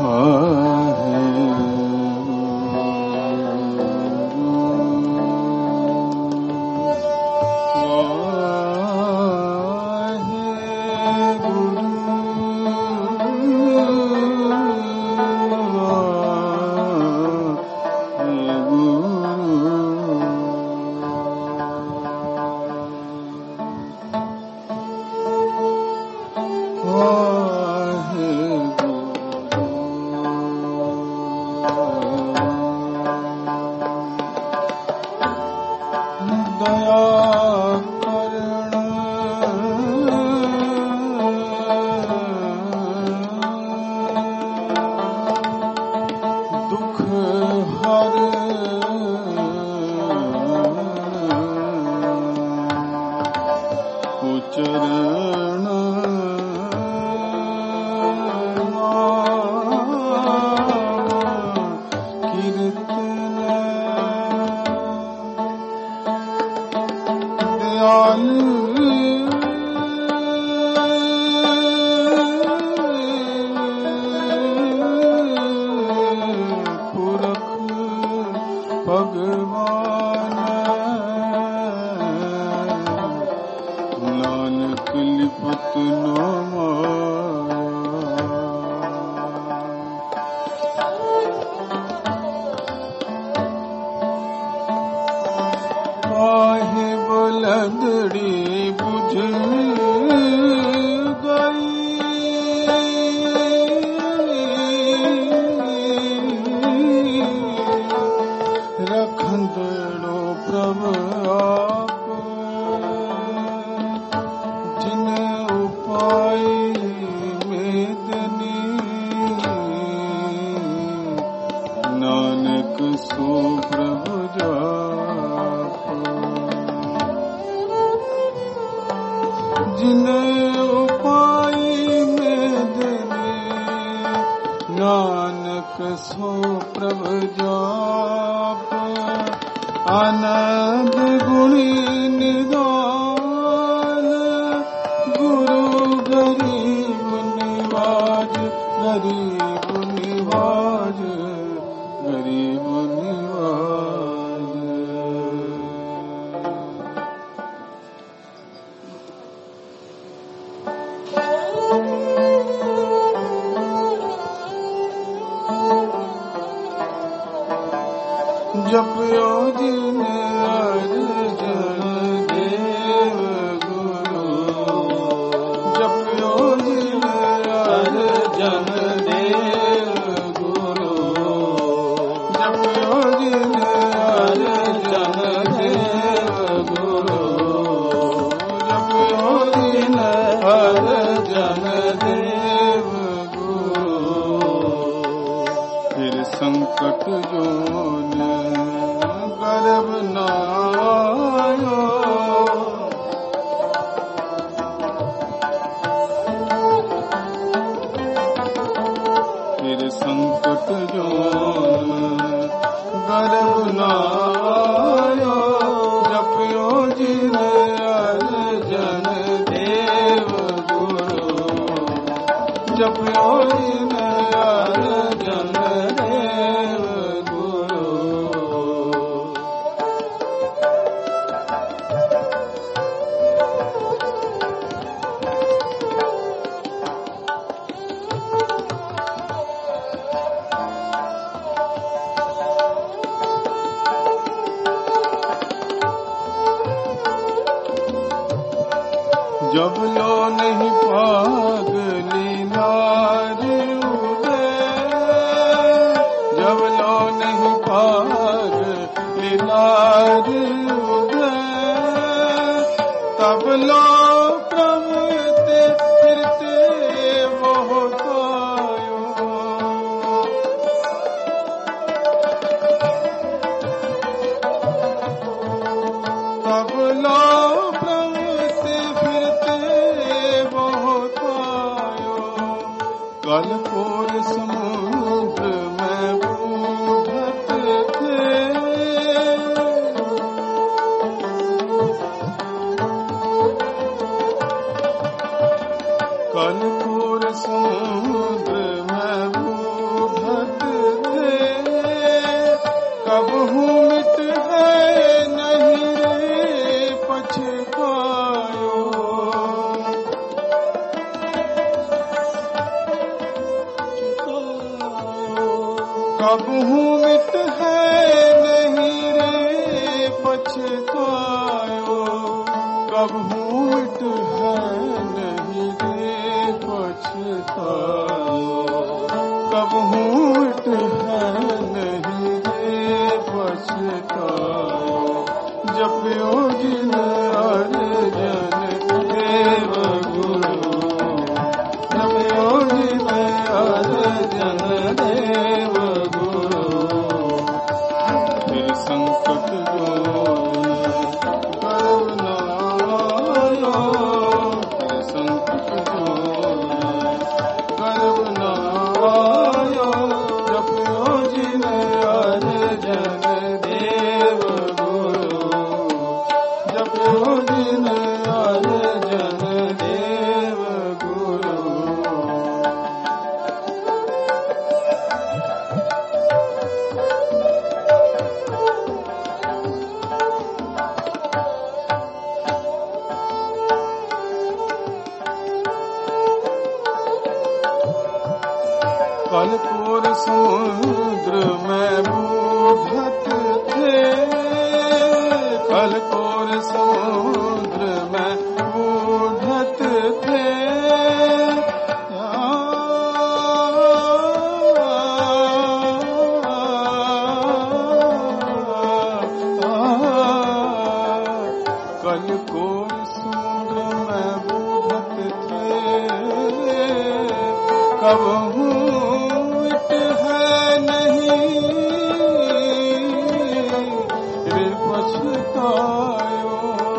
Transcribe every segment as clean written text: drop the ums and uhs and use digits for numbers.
कलपुर समुद्र में कब हूँ मिट है नहीं रे पछतायो, कब हूँ मिट है नहीं रे पछतायो, कब हूँ मिट है नहीं रे पछतायो, जपियो जिन अर्जन देव गुरु, जपियो जिन अर्जन देव गुरु, फिर संकट जो गर्व न आयो, फिर संकट जो गर्व न आयो, जपियो जिन अर्जन देव गुरु, जपियो जिन अर्जन देव गुरु। कल कोर समुद्र में बूढ़त थे, कल कोर समुद्र में बूढ़त थे, कल कोर समुद्र में बूढ़त थे, कब हूँ मिट है नहीं रे पछतायो,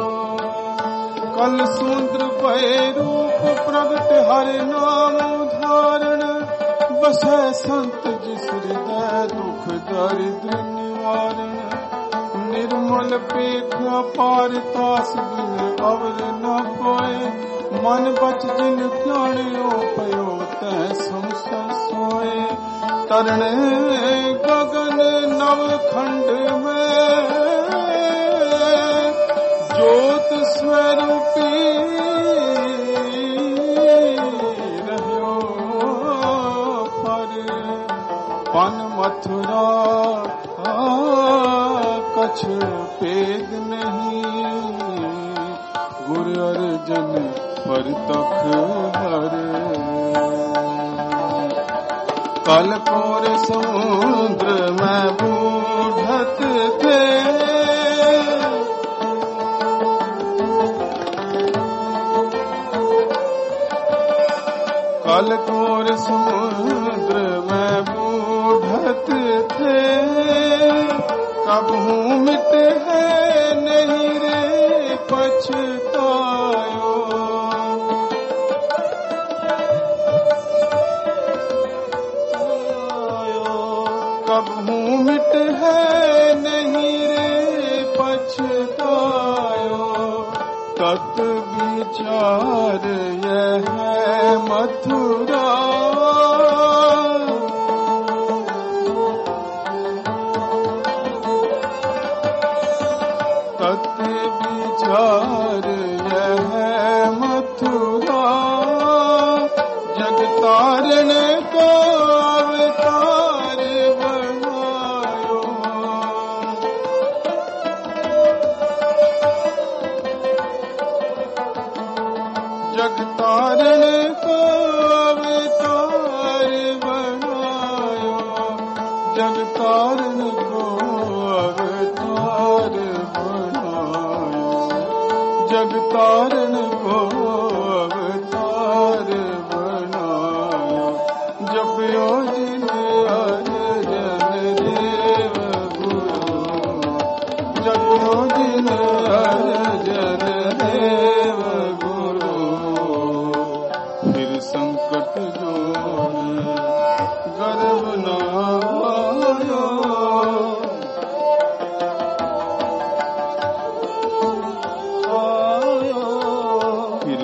कल समुद्र भय रूप प्रगट हरि नाम धारण, बसै संत जिस हृदय दुख दरिद्र निवारण, निर्मल पेख अपार तास बिन अवर न कोय, मन बच जिन ज्ञानियो पयो तै संशय सोए, तरणे गगन नव खंड में ज्योत स्वरूपी रह्यो पर, पन मथुरा कछ पेद नहीं, गुर अर्जन पर तख हर, कल कोर समुद्र में बूढ़त थे, कल कोर समुद्र में बूढ़त थे, कब हूँ मिट है नहीं रे पछतायो, कब हूँ मिट है नहीं रे पछतायो, तत विचार यह है मथुरा, तत विचार यह है मथुरा, जग तारण को अवतार बनायो, जग तारण को अवतार बनायो, जग तारण को अवतार बनायो, जग तारण को अवतार बनायो, जपियो जिन अर्जन देव गुरु, जपियो जिन अर्जन देव गुरु, फिर संकट जो गर्व न आयो, फिर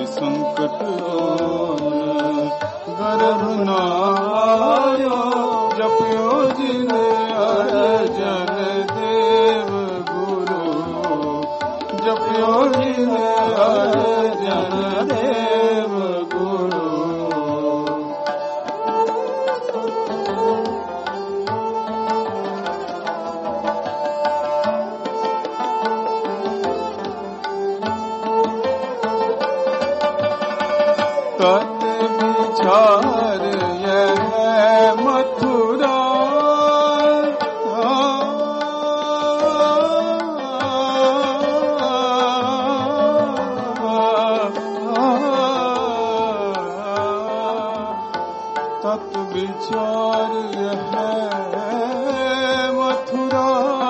अवतार है मथुरा,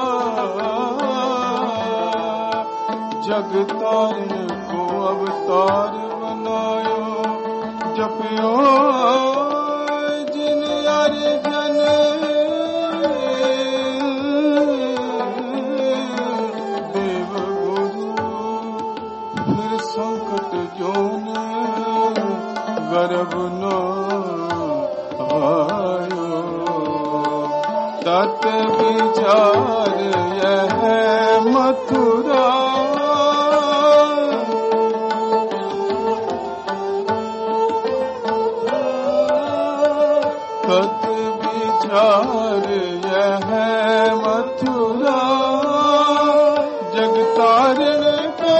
जग तारण को अवतार बनायो, जपियो जिन अर्जन देव गुरु, फिर संकट जोन गर्भ न आयो, तत विचार यह मथुरा, तत विचार यह मथुरा, जग तारण को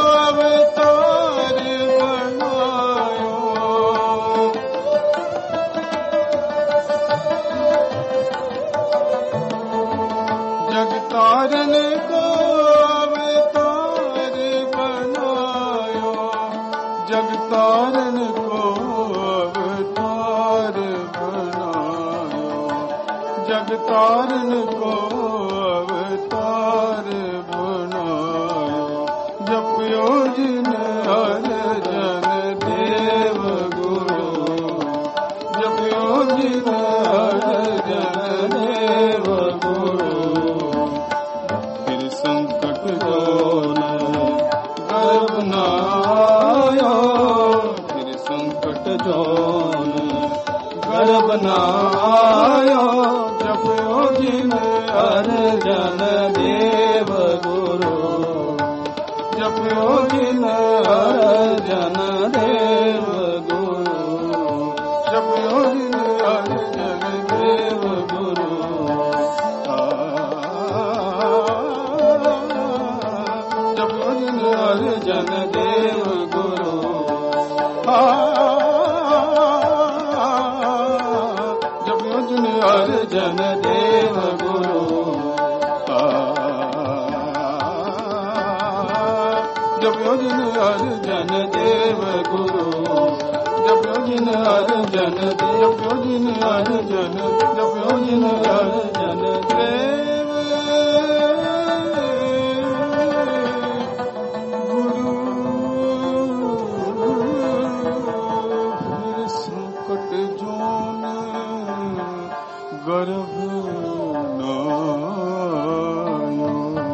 अवतार बनायो, जग तारण को अवतार बनायो, जग तारण को अवतार बनायो, जग तारण को अवतार बनायो, जपियो जिन अर्जन देव गुरु, जपियो जिन अर्जन देव गुरु, फिर संकट जोन गर्भ न आयो, फिर संकट जोन गर्भ न आयो, जपियो जिन अर्जन देव गुरु, जपियो जिन अर्जन देव गुरु, जपियो जिन अर्जन देव गुरु, जपियो जिन अर्जन देव गुरु, जपियो जिन अर्जन देव गुरु, जपियो जिन अर्जन देव गुरु, जपियो जिन अर्जन, जपियो जिन अर्जन, जपियो जिन अर्जन देव गुरु, फिर संकट जोन गर्भ न आयो।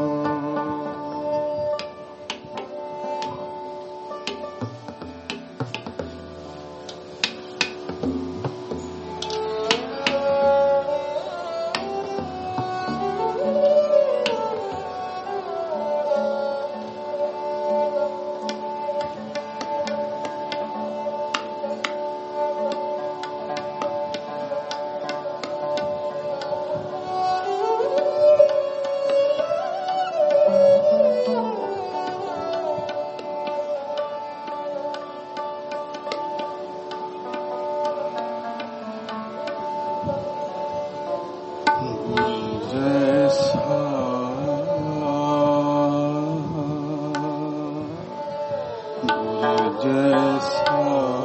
जैसा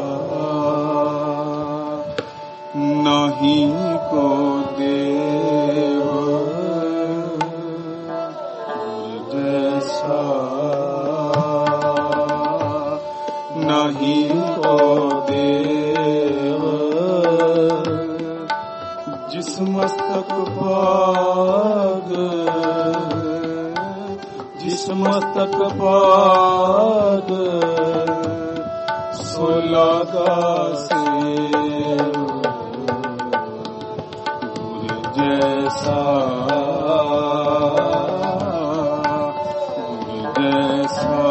नहीं को देव, जैसा नहीं को देव, जिस मस्तक पाग, जिस मस्तक पाग, सो लगा सेव, गुरु जैसा, गुरु जैसा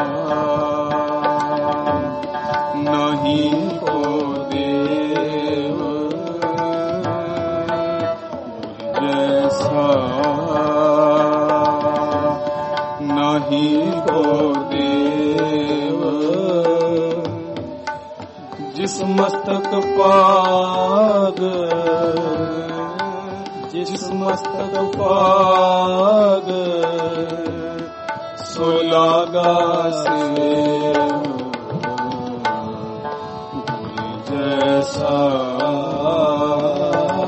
नहीं को देव, गुरु जैसा नहीं को देव, जिस मस्तक पाग, जिस मस्तक पाग, सो लागा सेव, गुरु जैसा,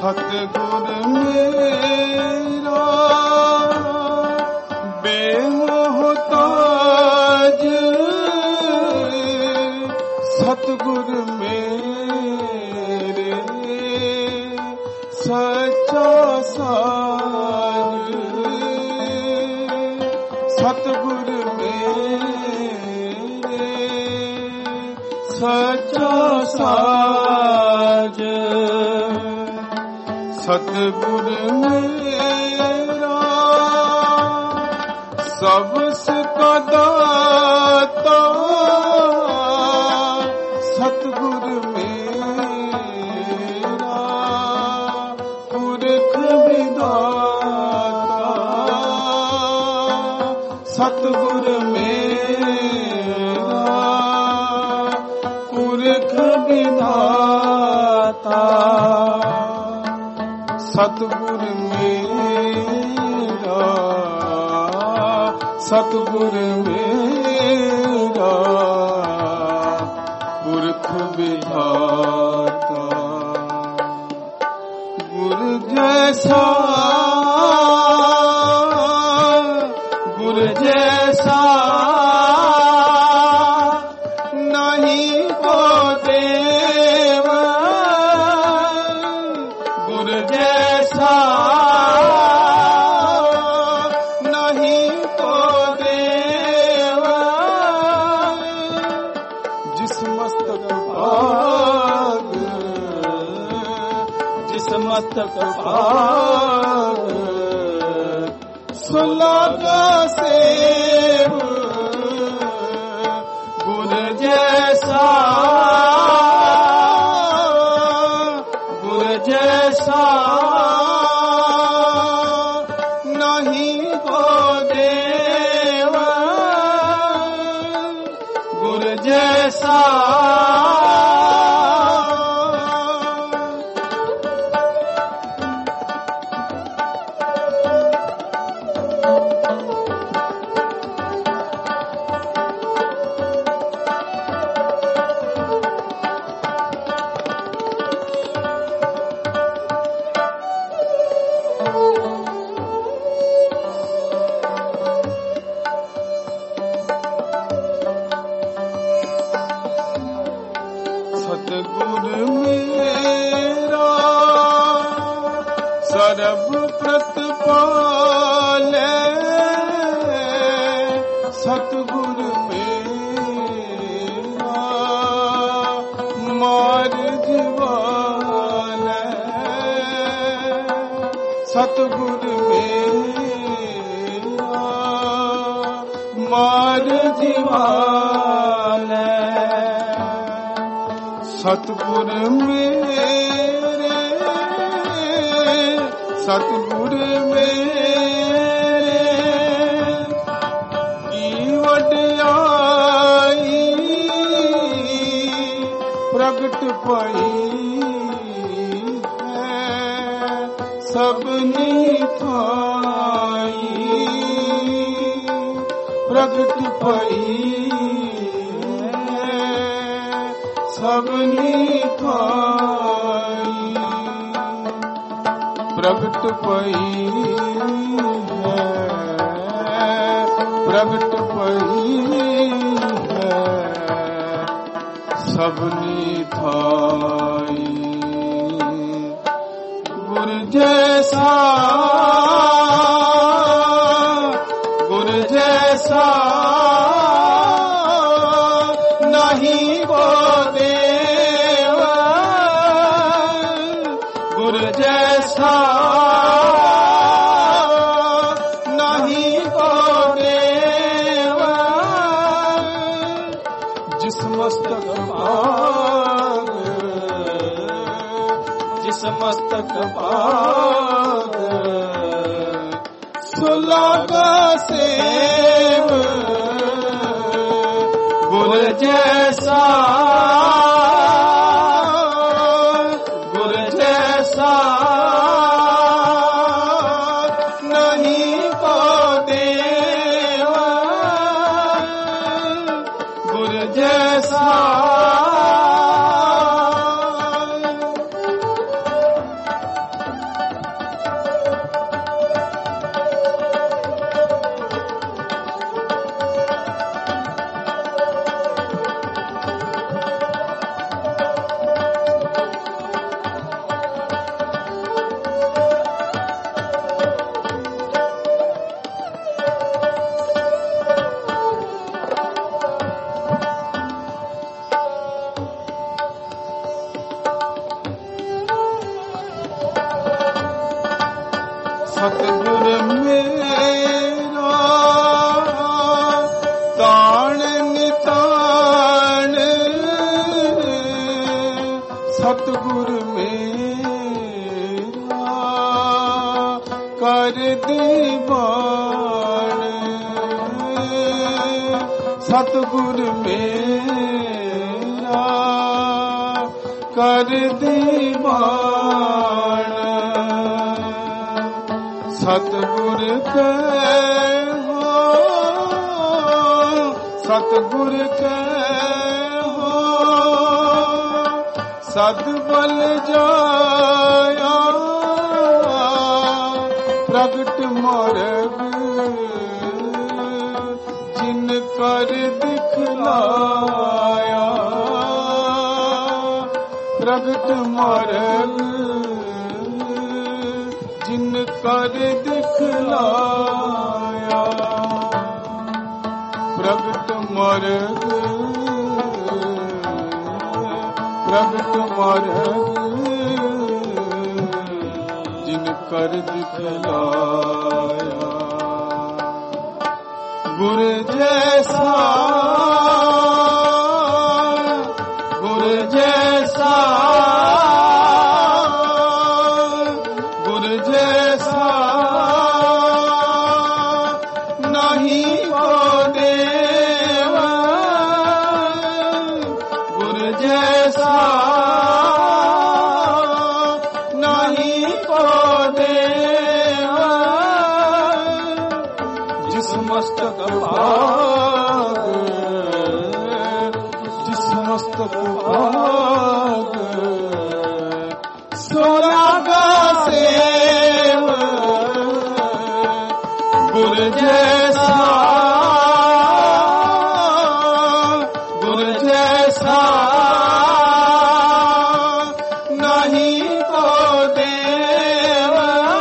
ਸਤਿਗੁਰ ਮੇਰਾ ਬੇਮੋਹਤਾਜ, ਸਤਿਗੁਰ ਮੇਰੇ ਸੱਚਾ ਸਾਜ, ਸਤਿਗੁਰ ਮੇਰੇ ਸੱਚਾ ਸਾਜ, ਸਤਿਗੁਰ ਮੇਰਾ ਸਭ ਸਿਕਾ ਦਾਤਾ, ਸਤਿਗੁਰ ਮੇਰਾ ਪੁਰਖ ਵਿਦਾਤਾ, ਸਤਿਗੁਰ ਮੇਰਾ ਪੁਰਖ ਵਿਦਾਤਾ, ਸਤਿਗੁਰ ਮੇਰਾ, ਸਤਿਗੁਰ ਮੇਰਾ ਪੁਰਖ ਵਿਧਾਤਾ, ਗੁਰ ਜੈਸਾ, ਗੁਰ ਜੈਸਾ ਨਹੀਂ ਕੋ ਦੇਵ, ਗੁਰ ਜੈਸਾ ਨਹੀਂ ਕੋ ਦੇਵ, ਜਿਸ ਮਸਤਕ ਭਾਗ, ਜਿਸ ਮਸਤਕ ਭਾਗ, ਸੁਲਾਗਾ ਸੇਵ, ਗੁਰ ਜੈਸਾ, ਗੁਰ ਜੈਸਾ ਨਹੀਂ ਕੋ ਦੇਵ, ਗੁਰ ਜੈਸਾ ਸਤਿਗੁਰ ਮੇਰਾ ਸਰਬ ਪ੍ਰਤਪਾਲੈ, ਸਤਿਗੁਰ ਮੇਰਾ ਮਾਰ ਜੀਵਾਲੈ, ਸਤਿਗੁਰ ਮੇਰਾ ਮਾਰ ਜੀਵਾਲੈ, ਸਤਿਗੁਰ ਮੇਰੇ, ਸਤਿਗੁਰ ਮੇਰੇ ਕੀ ਵਡਿਆਈ ਪ੍ਰਗਟ ਪਈ ਹੈ ਸਭਨੀ ਥਾਈ, ਪ੍ਰਗਟ ਪਈ ਸਭਨੀ ਥਾਈ, ਪ੍ਰਗਟ ਪਈ ਹੈ, ਪ੍ਰਗਟ ਪਈ ਹੈ ਸਭਨੀ ਥਾਈ, ਗੁਰ ਜੈਸਾ, ਗੁਰ ਜੈਸਾ ਨਹੀਂ ਕੋ ਦੇਵ, ਗੁਰ ਜੈਸਾ ਨਹੀਂ ਕੋ ਦੇਵ, ਜਿਸ ਮਸਤਕ ਭਾਗ, ਜਿਸ ਮਸਤਕ ਭਾਗ, ਸੁਲਾਗਾ ਸੇਵ, ਗੁਰ ਜੈਸਾ, ਗੁਰ ਜੈਸਾ ਨਹੀਂ ਕੋ ਦੇਵ, ਗੁਰ ਜੈਸਾ ਸਤਿਗੁਰ ਮੇਰਾ ਤਾਣ ਨਿਤਾਣ, ਸਤਿਗੁਰ ਮੇਰਾ ਕਰ ਦੀਵਾਨ, ਸਤਿਗੁਰ ਮੇਰਾ ਕਰ ਦੀਵਾਨ। ਸਤਿਗੁਰ ਕੈ ਹੋ, ਸਤਿਗੁਰ ਕੈ ਹੋ, ਸਦ ਬਲ ਜਾਇਆ, ਪ੍ਰਗਟ ਮਾਰਗ ਜਿਨ ਕਰ ਦਿਖਲਾਇਆ, ਪ੍ਰਗਟ ਮਾਰਗ ਜਿਨ ਕਰ ਦਿਖਲਾਇਆ, ਪ੍ਰਗਟ ਮਾਰਗ, ਪ੍ਰਗਟ ਮਾਰਗ ਜਿਨ ਕਰ ਦਿਖਲਾਇਆ। ਗੁਰ ਜੈਸਾ, ਗੁਰ ਜੈਸਾ, ਗੁਰ ਜੈਸਾ ਨਹੀਂ ਕੋ ਦੇਵ, ਗੁਰ ਜੈਸਾ ਨਹੀਂ ਕੋ ਦੇਵ, ਜਿਸ ਮਸਤਕ ਭਾਗ, ਜਿਸ ਮਸਤਕ ਭਾਗ ਸੋ ਲਾਗਾ ਸੇਵ, ਗੁਰ ਜੈਸਾ, ਗੁਰ ਜੈਸਾ ਨਹੀਂ ਕੋ ਦੇਵ,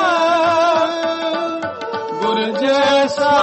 ਗੁਰ ਜੈਸਾ।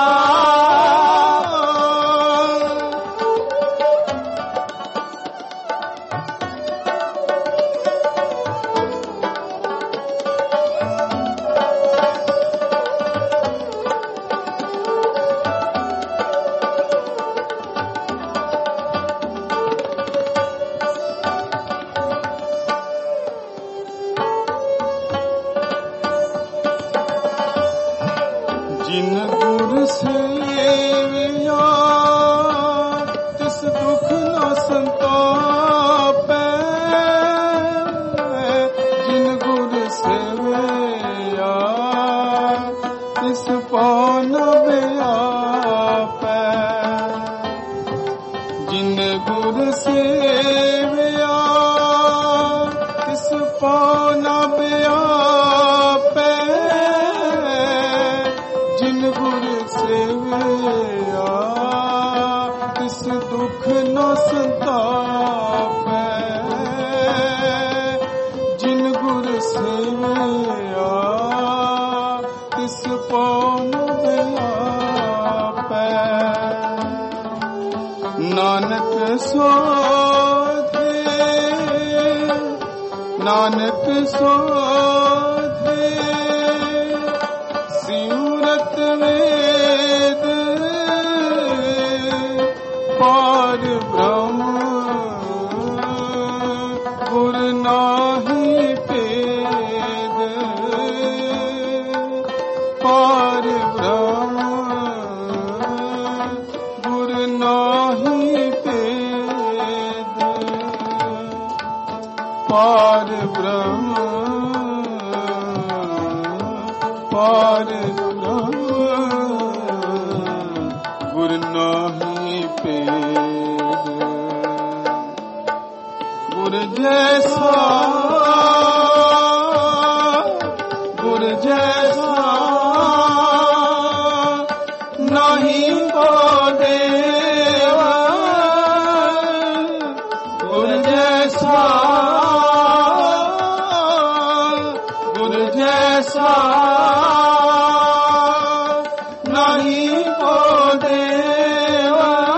ਜਿਨ ਗੁਰ ਸੇਵਿਆ ਤਿਸ ਦੁਖ ਨ ਸੰਤਾਪੈ, ਜਿਨ ਗੁਰ ਸੇਵਿਆ ਤਿਸ ਪਾਉ ਨ ਵਿਆਪੈ, ਜਿਨ ਗੁਰ ਸੇਵਿਆ ਤਿਸ ਪਾਉ ਨ ਵਿਆਪੈ, ਜਿਨ ਗੁਰ ਸੇਵਿਆ ਤਿਸ ਦੁਖ ਨ ਸੰਤਾਪੈ, ਜਿਨ ਗੁਰ ਸੇਵਿਆ ਤਿਸ ਪਾਉ ਨ ਵਿਆਪੈ। ਨਾਨਕ ਸੋਧੇ, ਨਾਨਕ ਸੋਧੇ ਸਿਮਰਤ ਵੇਦ, ਪਾਰ ਬ੍ਰਹਮ ਗੁਰ ਨਾਹੀ ਭੇਦ, ਪਾਰ ਬ੍ਰਹਮ ਗੁਰ ਨਾਹੀ ਭੇਦ, ਪਾਰ ਬ੍ਰਹਮ, ਪਾਰ ਬ੍ਰਹਮ ਗੁਰ ਨਾਹੀ ਭੇਦ। ਗੁਰ ਜੈਸਾ, ਗੁਰ ਜੈਸਾ ਨਹੀਂ ਕੋ ਦੇਵ, ਗੁਰ ਜੈਸਾ, ਗੁਰ ਜੈਸਾ ਨਹੀਂ ਕੋ ਦੇਵ,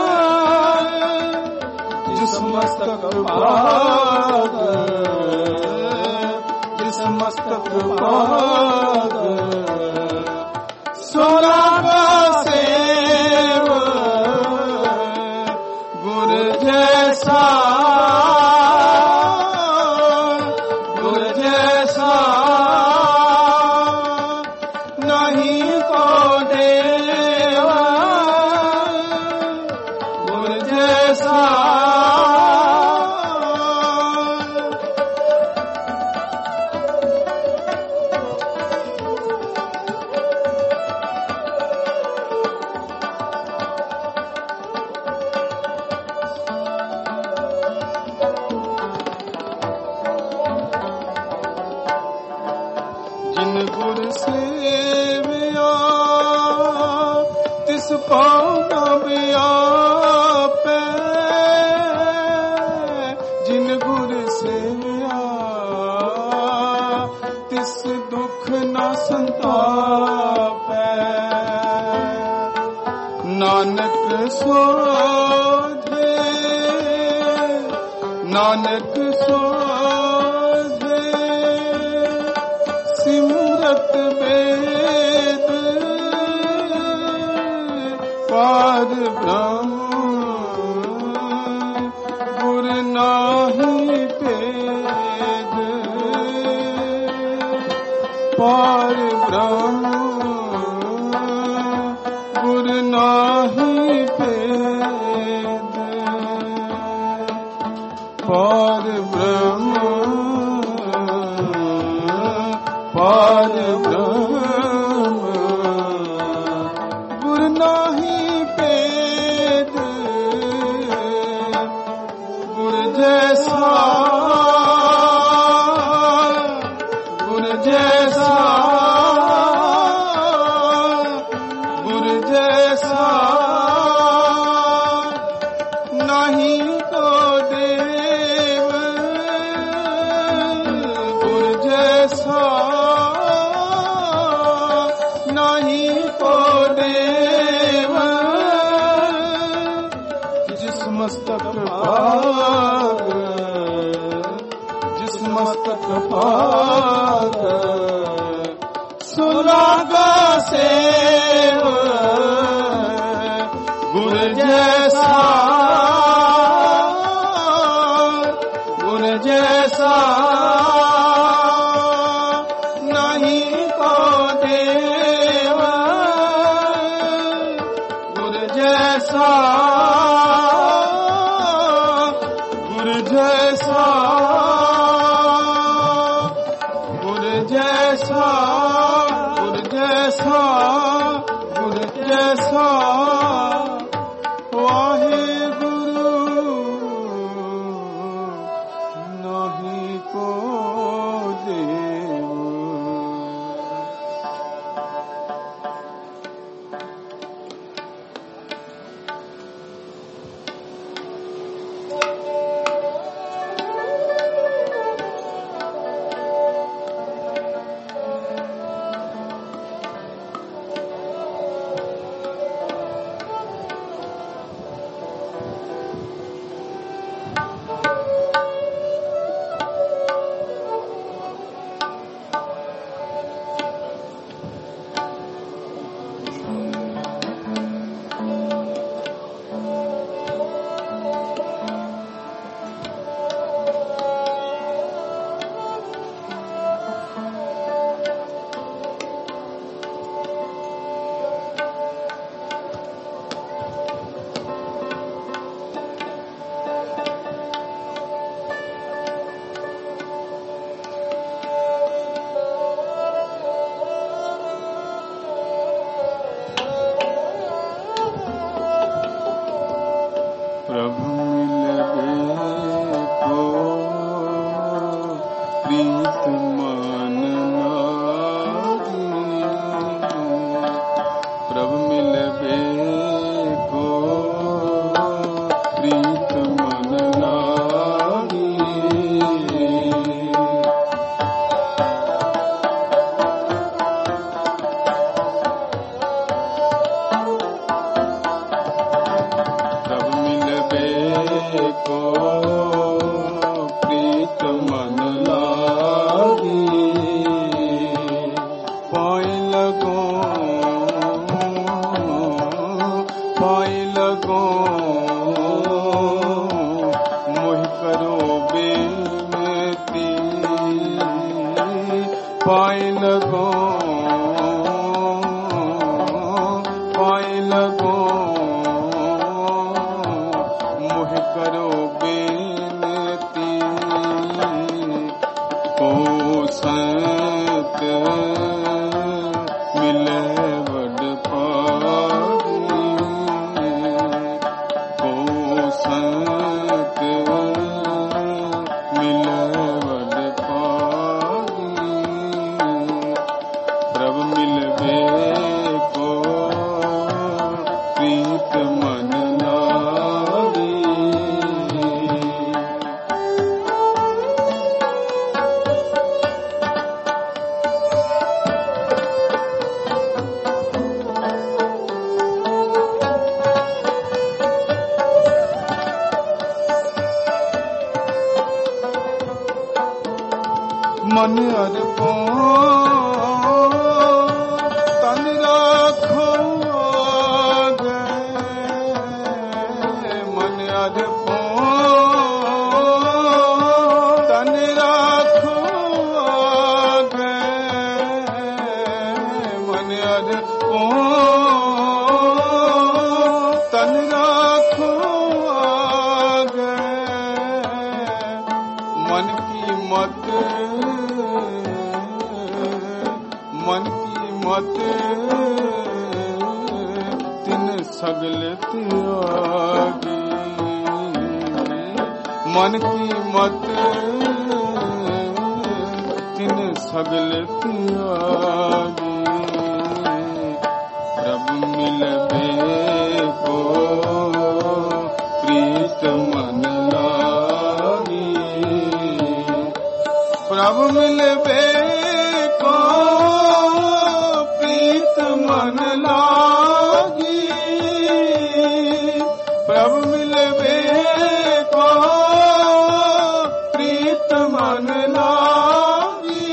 ਜਿਸ ਮਸਤਕ ਭਾਗ, ਜਿਸ ਮਸਤਕ ਭਾਗ गुर सेविया तिस पाना व्यापै जिन गुर सेविया तिस दुख न संतापै नानक सोधे नानक सोधे सिमरत वेद पार ब्रह्म गुर नाहि भेद पार ब्रह्म गुर नाहि भेद पार ब्रह्म पार ब्रह्म गुर नाहि भेद गुर जैसा गुर जैसा गुर जैसा नहीं को देव गुर जैसा नहीं को देव जिस मस्तक भाग जिस मस्तक भाग सुलागा सेव गुर जैसा गुर जैसा नहीं को देव गुर जैसा गुर जैसा गुर जैसा गुर जैसा गुर जैसा वाहे गुरु नहीं को देव प्रभु मिलबे को प्रीत मन लागी प्रभु मिलबे को प्रीत मन लागी को प्रीत मन लागी पाए लगो मोह करो बेनती पाए लगो करो बेनती को संत मिले वड पागी को संत मिले वड पागी मन अर्पो तन राखो आगे मन अर्पो तन राखो आगे मन अर्पो तन राखो आगे मन की मत तिन सगल त्यागी मन की मत तिन सगल त्यागी प्रभु मिलबे को प्रीत मन लागी प्रभु मिलबे को प्रीत मन लागी प्रभु मिलबे को प्रीत मन लागी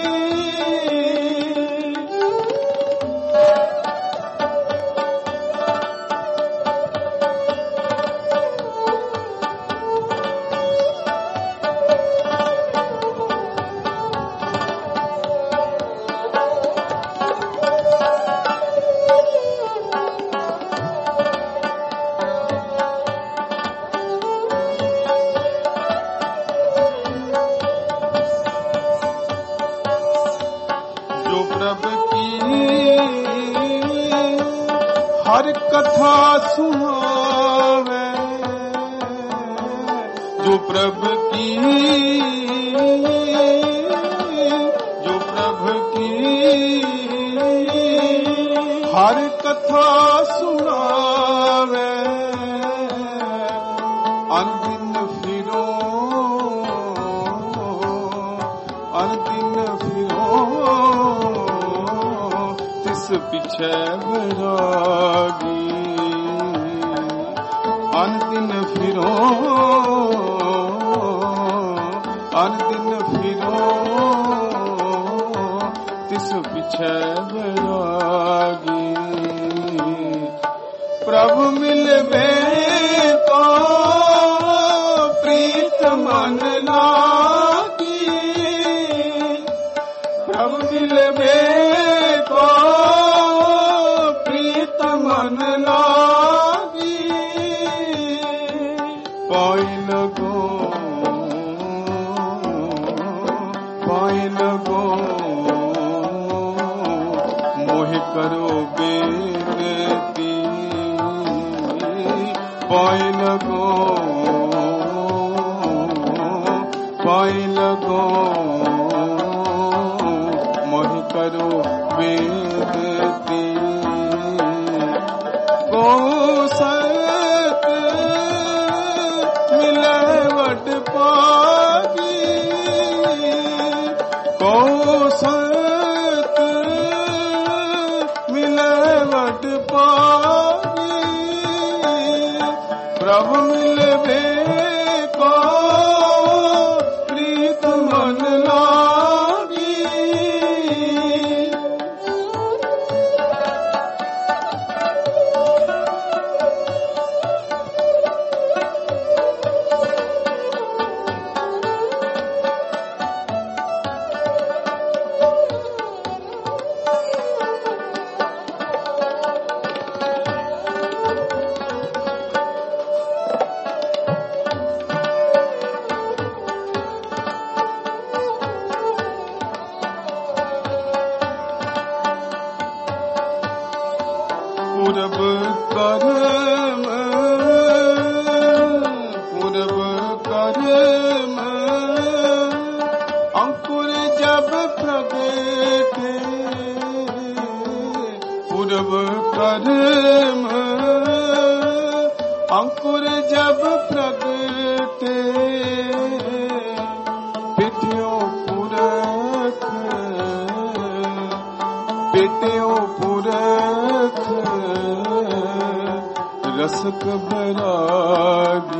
हर कथा सुनावे जो प्रभु की हर कथा सुनावे अनदिन फिरो तिस पीछे बैरागी अनदिन फिरो तिस पीछे बैरागी प्रभु मिलबे को प्रीत मन लागी प्रभु मिलबे को प्रीत मन लागी पाई लगो मोह करो बेनती पाई लगो मोह करो बेनती को सत मिले वट पागी को सत मिले वट पागी प्रभु मिलबे को प्रीत मन लागी पूरब कर्म अंकुर जब प्रगटे पूरब कर्म अंकुर जब प्रगटे पिटियो पुरख रसक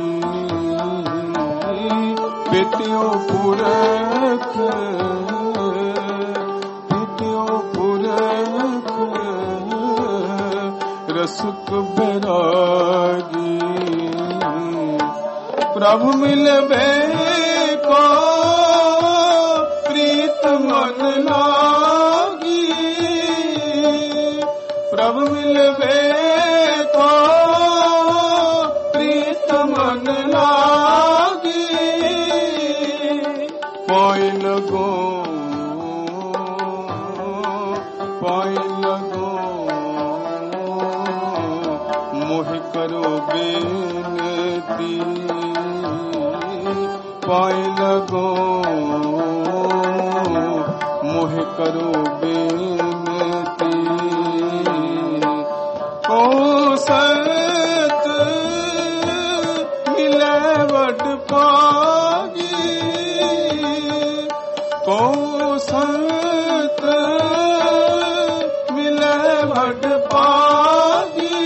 बैरागी बेटियों पुरख प्रभु मिलबे को प्रीत मन लागी, प्रभु मिलबे को प्रीत मन लागी। पाए लगो मोहि करो बेनती, पाए लगो मोहि करो बेनती। को सत मिले वड पागी, को सत मिले वड पागी।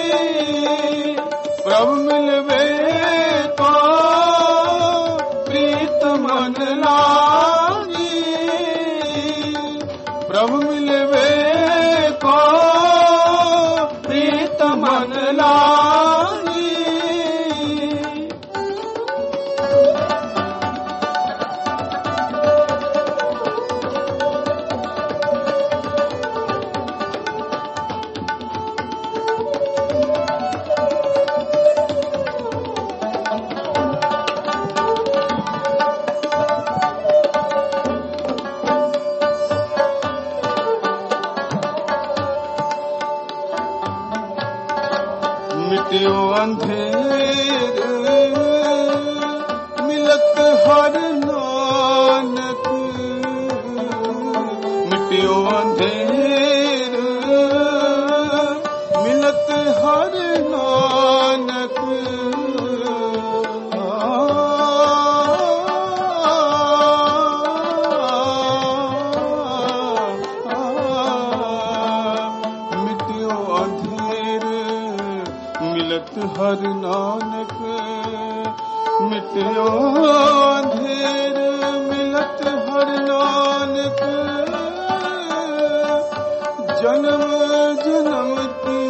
प्रभु मिलबे को प्रीत मन लागी, प्रभु मिलबे को प्रीत मन लागी। मिट्यो अंधेर मिलत हर नानक, मिट्यो अंधेर मिलत हर नानक। मिट्यो अंधेर मिलत हर नानक, मिट्यो अंधेर मिलत हर नानक। जन्म जन्म की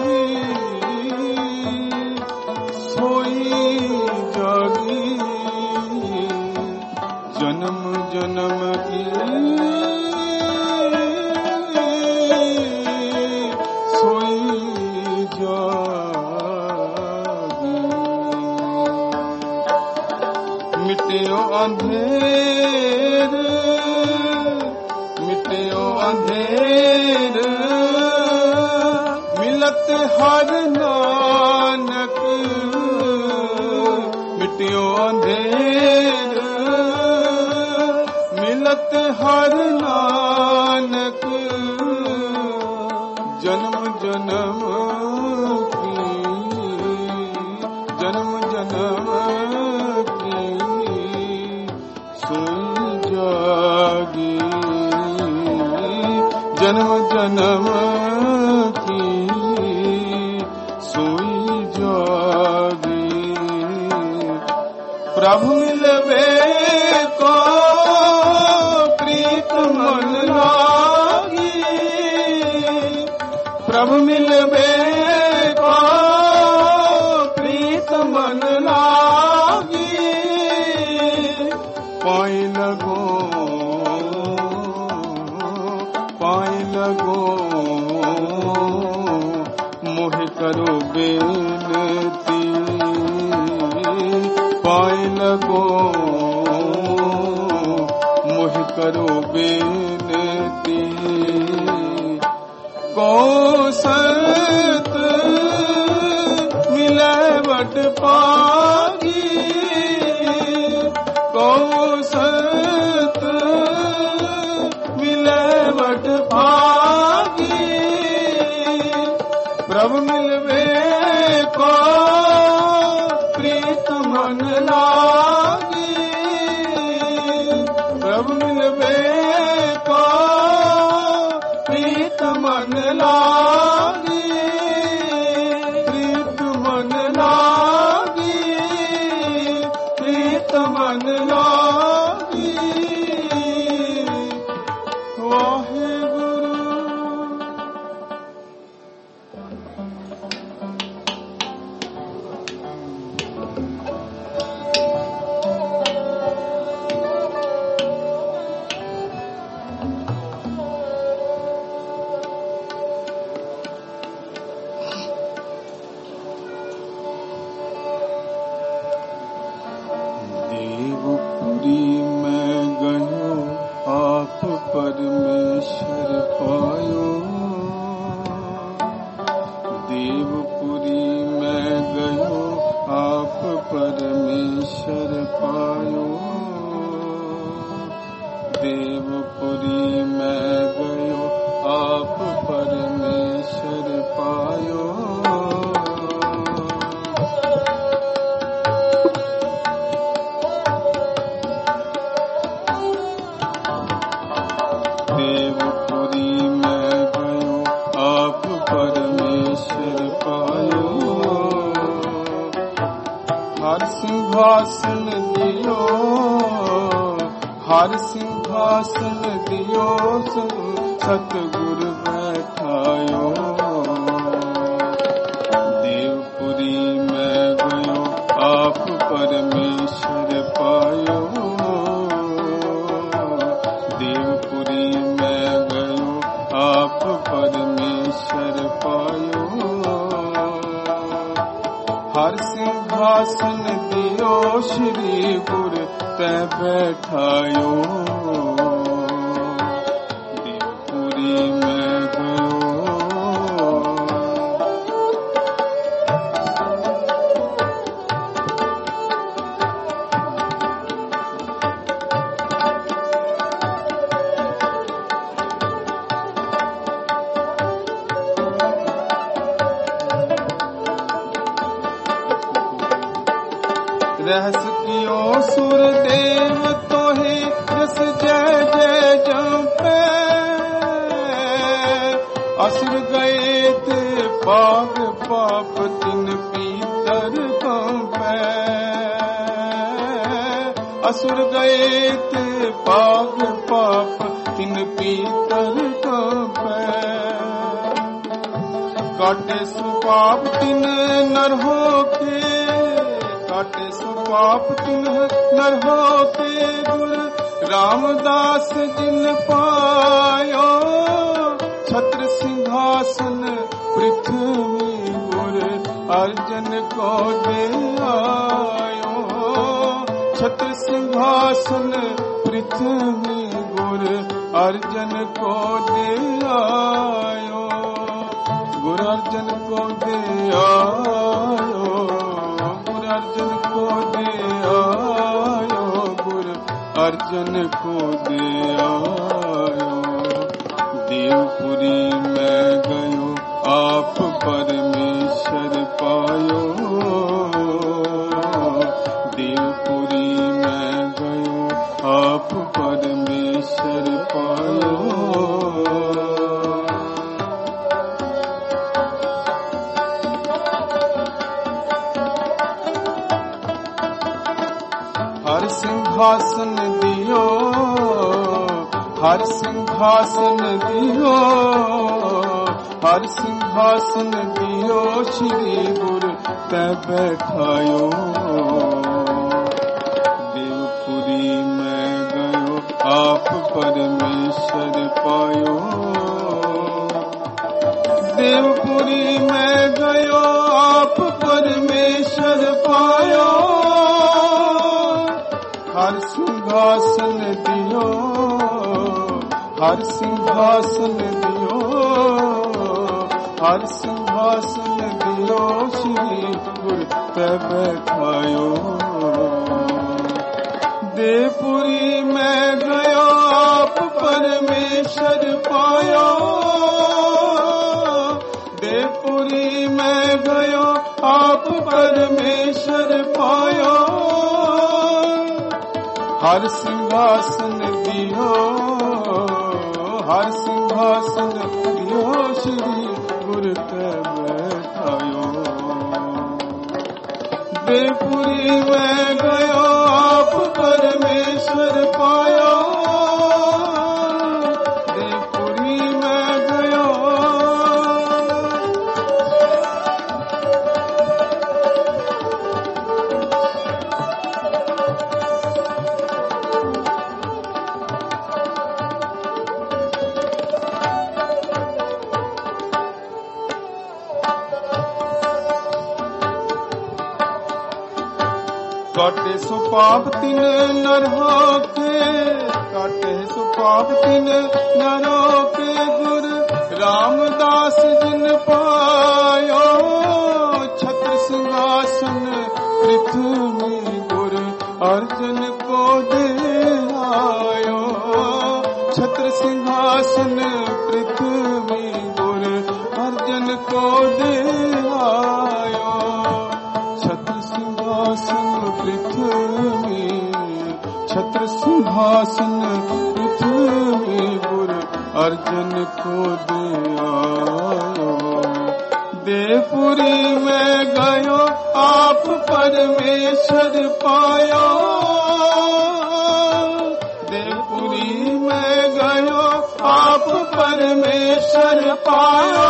सोई जागी, जन्म जन्म की सोई जागी। मिट्यो अंधेर, मिट्यो अंधेर मिलत हर नानक, मिट्यो अंधेर मिलत हर नानक। जन्म जन्म की, जन्म जन्म की सोई जागी, जन्म जन्म की सोई जागी। प्रभु मिलबे को प्रीत मन लागी, प्रभु मिलबे को प्रीत मन लागी। पाए लगो मोहि करो बेनती, पाए लगो मोहि करो बेनती। को सत मिले वड पागी, को सत मिले वड पागी। प्रभु मिलबे को प्रीत मन लागी, प्रभु मिलबे को प्रीत मन लागी, प्रीत मन लागी, प्रीत मन लागी। वाहेगुरु। देवपुरी मैं गयो आप परमेश्वर पायो। देवपुरी मैं गयो आप परमेश्वर पायो। हर सिंहासन दियो, हर सिंहासन दियो, सतगुरु बैठायो। देवपुरी मैं गयो आप परमेश्वर पायो। देवपुरी मैं गयो आप परमेश्वर पायो। हर सिंहासन दियो श्री गुरु तै बैठायो। देवपुरी मैं गयो। रहस कियो सुर देव तोहे रस जय जय जपै। असुर गए ते पाग पाप तिन पीतर कंपै। असुर गए ते पाग पाप तिन पीतर कंपै। काटे सुपाप तिन नर होके, काटे सुपाप तिन नर होके, गुरु रामदास जिन पायो। छत्र सिंहासन पृथ्वी गुरु अर्जन को दे आयो। छत्र सिंहासन पृथ्वी गुरु अर्जन को दे आयो। गुरु अर्जन को दे आयो। गुरु अर्जन को दे आयो। गुरु अर्जन को दे आयो। देवपुरी मैं गयो आप परमेश्वर पायो। देवपुरी मैं गयो आप परमेश्वर पायो। हर सिंहासन दियो, हर सिंहासन दियो, हर सिंहासन दियो श्री गुरु तै बैठायो। देवपुरी मैं गयो आप परमेश्वर पायो। देवपुरी मैं गयो आप परमेश्वर पायो। हर सिंहासन दियो, हर सिंहासन दियो, हर सिंहासन दियो श्री गुरु तै बैठायो। देवपुरी मैं गयो आप परमेश्वर पायो। देवपुरी मैं गयो आप परमेश्वर पायो। हर सिंहासन दियो, हर सिंहासन दियो श्री गुरु तै बैठायो। देवपुरी मैं गयो आप परमेश्वर पायो। देवपुरी मैं गयो। काटे सुपाप तिन नर होके, काटे सुपाप तिन नर होके, गुरु रामदास जिन पायो। छत्र सिंहासन पृथ्वी गुरु अर्जन को दे आयो। छत्र सिंहासन पृथ्वी गुर अर्जन को दे आयो। छत्र सिंहासन पृथ्वी, छत्र सिंहासन पृथ्वी गुर अर्जन को दे आयो। देवपुरी में गयो आप परमेश्वर पायो। देवपुरी में गयो आप परमेश्वर पायो।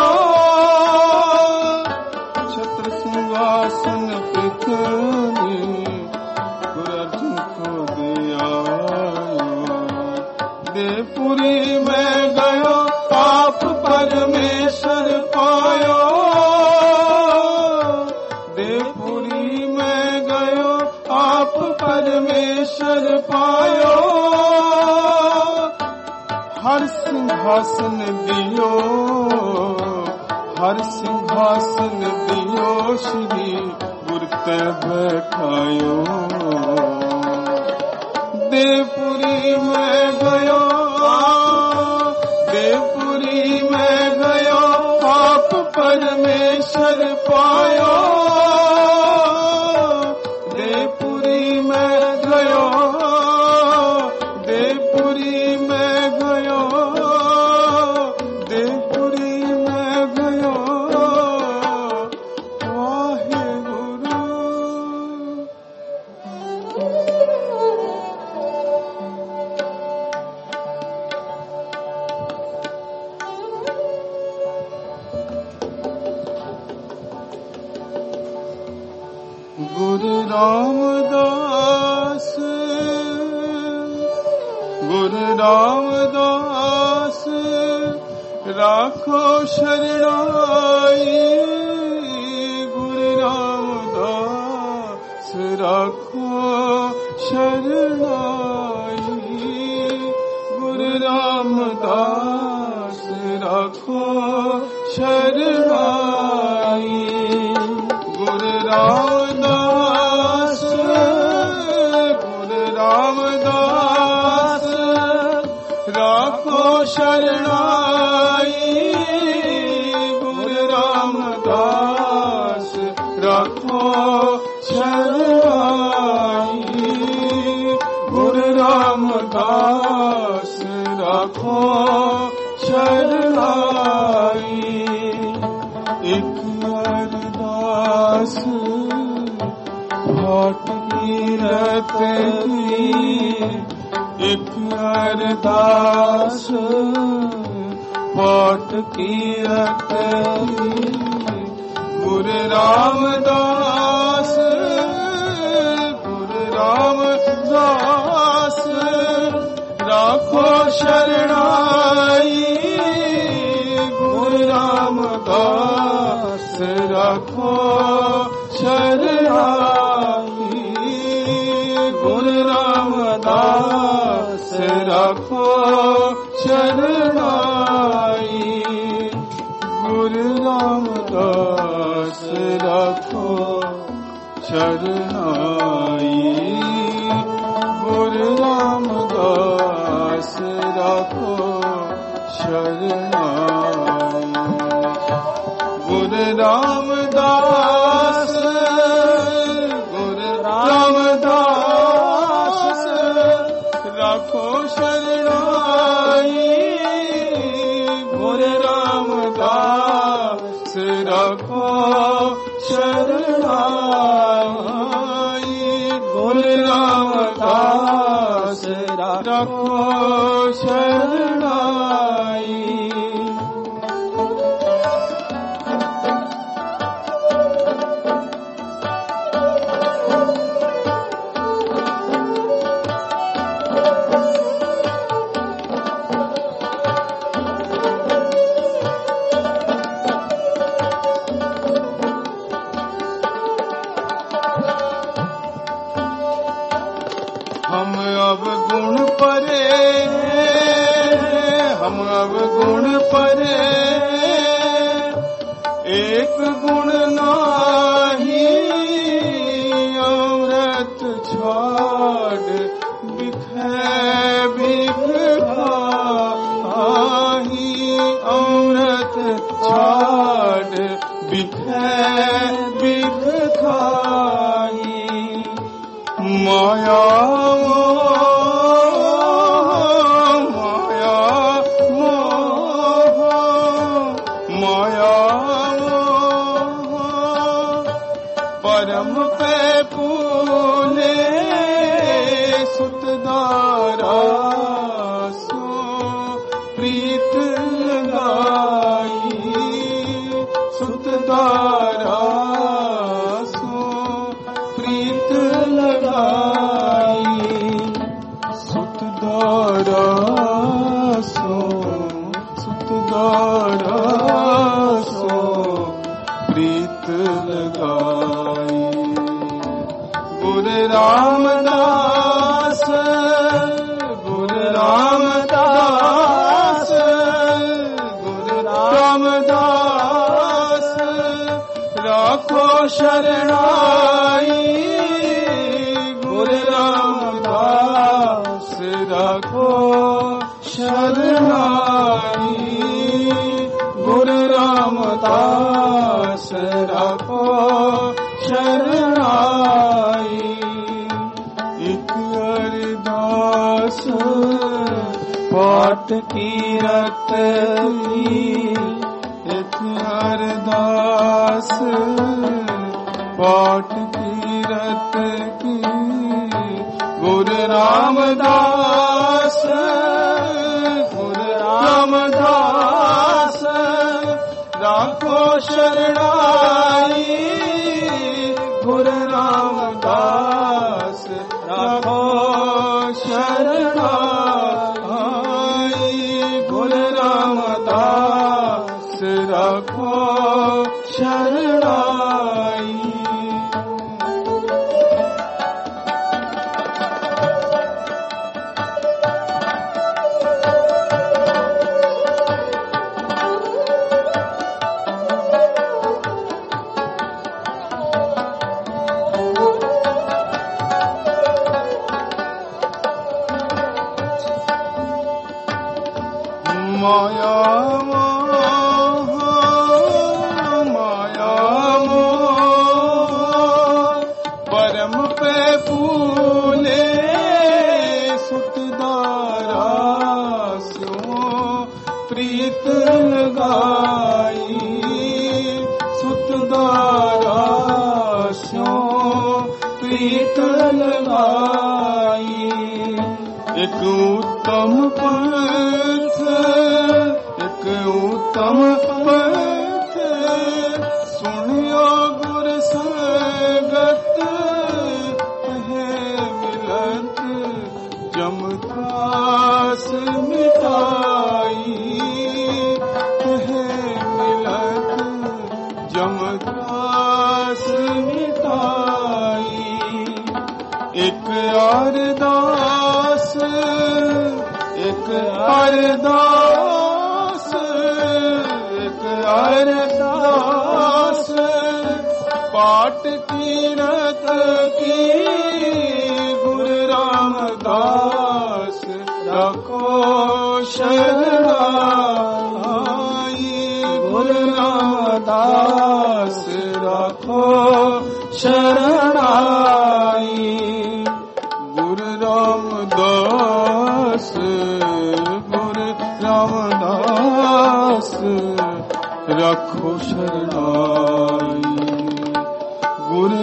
छत्र सिंहासन पृथ्वी गुर अर्जन को दे आयो। देवपुरी में गयो आप परमेश्वर पायो। देवपुरी में गयो आप परमेश्वर पायो। हर सिंहासन दियो, हर सिंहासन दियो श्री गुर ते बैठायो। देवपुरी में गयो, देवपुरी में गयो आप परमेश्वर पायो। देवपुरी में गयो, देवपुरी में गयो, देवपुरी में गयो वाहे गुरु। गुरु रामदास, गुरु रामदास राखो शरणाई। गुरु रामदास राखो शरणाई। गुरु रामदास राखो शरणाई। गुरु रामदास, गुरु रामदास राखो शरणाई। गुरु रामदास राखो शरणाई। गुरु रामदास राखो शरणाई। एक अरदास भाट कीरत की, एक अरदास भाट कीरत की। गुरु रामदास, गुरु रामदास राखो शरणाई। गुरु रामदास राखो शरणाई। गुरु रामदास राखो शरणाई। गुरु रामदास राखो शरणाई। गुरु रामदास राखो शरणाई। गुरु रामदास, गुरु रामदास राखो शरणाई। गुरु रामदास राखो शरणाई। गुरु रामदास राखो शरणाई। हम अब गुण परे, हम अब गुण परे, एक गुण नाही अमृत छाड़ बिखे बिख प्रीत लगाई सुतदारा सो प्रीत लगाई सुतदारा सो सुतदारा सो प्रीत लगाई गुरु रामदास गुरु रामदास गुरु रामदास राखो शरणाई गुरु रामदास राखो शरणाई गुरु रामदास राखो शरणाई एक अरदास पाठ कीरत की एक अरदास पाठ कीरत की गुरु रामदास गुरु रामदास राखो शरणाई गुरु रामदास राखो शरणाई गुरु रामदास राखो शरणाई माया माया परम पे फूले सुतदारा सो प्रीत लगाई सुतदारा सो प्रीत लगाई एक उत्तम पंथ एक उत्तम पंथ सुनियो गुर संगत है मिलत जमदास मिटाई है मिलत जमदास मिटाई एक अरदास एक अरदास एक अरदास पाठ कीरत की गुरु रामदास रखो शरणाई गुरु रामदास रखो शरणाई गुरु रामदास गुरु रामदास रखो शरणाई गुरु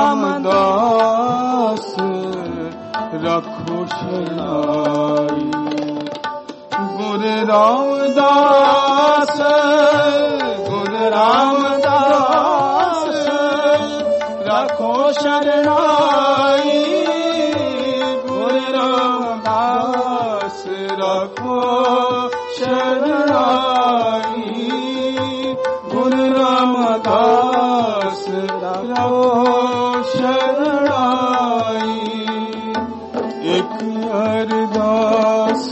रामदास रखो शरणाई गुरु रामदास गुरु रामदास रखो शरणाई गुरु रामदास रखो शरणाई गुरु रामदास रखो शरणाई एक अरदास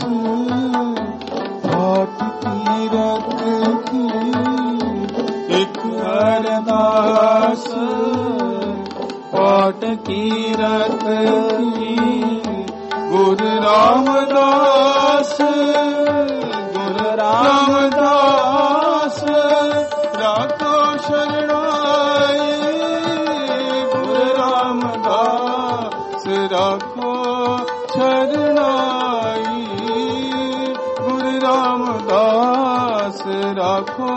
पाठ कीरत की एक अरदास पाठ कीरत की गुरु रामदास राखो शरणाई गुरु रामदास राखो शरणाई गुरु रामदास राखो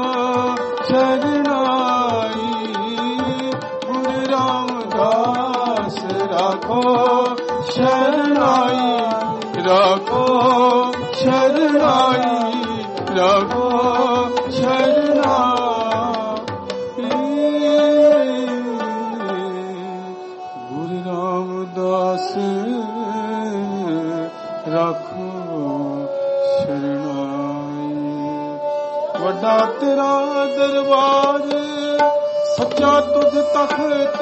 शरणाई गुरु रामदास राखो शरणाई राखो शरणाई ਪ੍ਰਭੂ ਸ਼ਰਣਾ ਗੁਰੂ ਰਾਮਦਾਸ ਰੱਖੋ ਸ਼ਰਣਾਈ। ਵੱਡਾ ਤੇਰਾ ਦਰਬਾਰ ਸੱਚਾ ਤੁਧ ਤਖਤ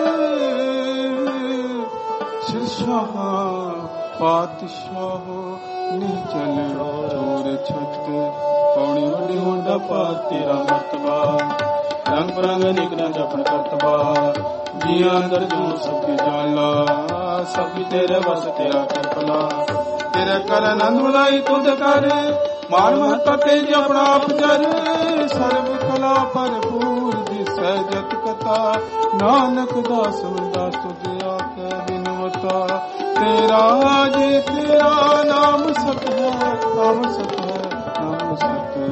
ਸ਼ਿਰਸ਼ਾਹ ਪਾਤਸ਼ਾਹ ਨੀਚਲ ਚੋਰ ਛੱਤ ਪੌਣੀ ਵੱਡੀ ਹੁੰਦਾ ਪਾਰ ਤੇਰਾ ਮਰਤਬਾ ਰੰਗ ਬਰੰਗ ਅਨੇਕ ਨਾ ਜਪਣ ਕਰਤਬਾ ਜੀਆਂ ਅੰਦਰ ਜੋ ਸਭ ਕੇ ਜਾਣ ਲਾ ਸਭ ਤੇਰੇ ਵਸ ਤੇਰਾ ਕਰਪਲਾ ਤੇਰੇ ਕਰ ਆਨੰਦ ਮਲਾਈ ਤੁਧ ਕਰ ਮਾਨ ਮਹਤਾ ਤੇ ਆਪਣਾ ਆਪ ਜਰ ਸਰਬ ਕਲਾ ਭਰਪੂਰ ਦਿਸੈ ਜਤ ਕਥਾ ਨਾਨਕ ਦਾਸ ਦਾਸ ਤੁਧ ਆਖੈ ਬਿਨਵਤਾ ਤੇਰਾ ਜੀ ਤੇਰਾ ਨਾਮ ਸਤ ਹੈ ਨਾਮ ਸਤ ਹੈ ਨਾਮ ਸਤ ਹੈ।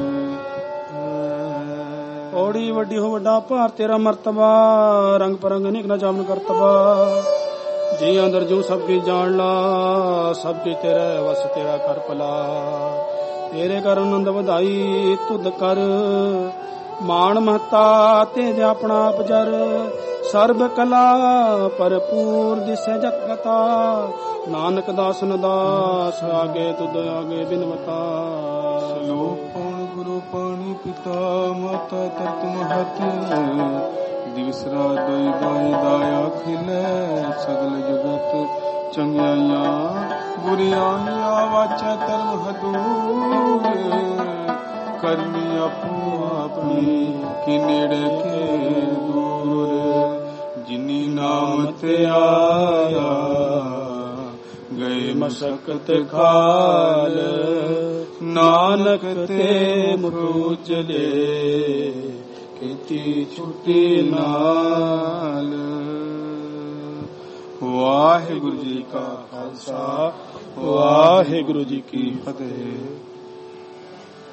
ਔੜੀ ਵੱਡੀ ਹੋ ਵੱਡਾ ਭਾਰ ਤੇਰਾ ਮਰਤਬਾ ਰੰਗ ਪਰੰਗ ਅਨੇਕ ਨਾ ਜਾਮਨ ਕਰਤਬਾ ਜੀ ਅੰਦਰ ਜੋ ਸਭ ਕੀ ਜਾਣ ਲਾ ਸਭ ਕੀ ਤੇਰੇ ਵਸ ਤੇਰਾ ਕਰ ਭਲਾ ਤੇਰੇ ਕਰ ਆਨੰਦ ਵਧਾਈ ਤੁਧ ਕਰ ਮਾਣ ਮਹਤਾ ਤੇ ਆਪਣਾ ਆਪ ਜਰ ਸਰਬ ਕਲਾ ਭਰਪੂਰ ਦਿਸੈ ਜਤ ਕਥਾ ਨਾਨਕ ਦਾਸ ਨਦਾਸ ਆਗੇ ਤੁਧ ਆਗੇ ਬਿਨਵਤਾ। ਸ਼ਲੋਕ ਪੌਣ ਗੁਰੂ ਪਾਣੀ ਪਿਤਾ ਮਾਤਾ ਤਤ ਮਹਤ ਦਿਵਸ ਰਾਤ ਦੋਈ ਦੋਈ ਦਾਇਆ ਖਿਲੇ ਸਗਲ ਜਗਤ ਚੰਗਿਆਈਆਂ ਬੁਰੀਆਈਆਂ ਵਾਚੈ ਧਰਮ ਹਦੂਰ ਕਰਮੀ ਆਪੋ ਆਪਣੀ ਕੀ ਨੇੜੇ ਕੇ ਦੂਰ ਜਿਨੀ ਨਾਮ ਤੇ ਆਇਆ ਗਏ ਮਸਕਤ ਖਾਲ ਨਾਨਕ ਤੇ ਮੁਖ ਉਜਲੇ ਕੀਤੀ ਛੁੱਟੀ ਨਾਲ। ਵਾਹਿਗੁਰੂ ਜੀ ਕਾ ਖਾਲਸਾ ਵਾਹਿਗੁਰੂ ਜੀ ਕੀ ਫਤਿਹ।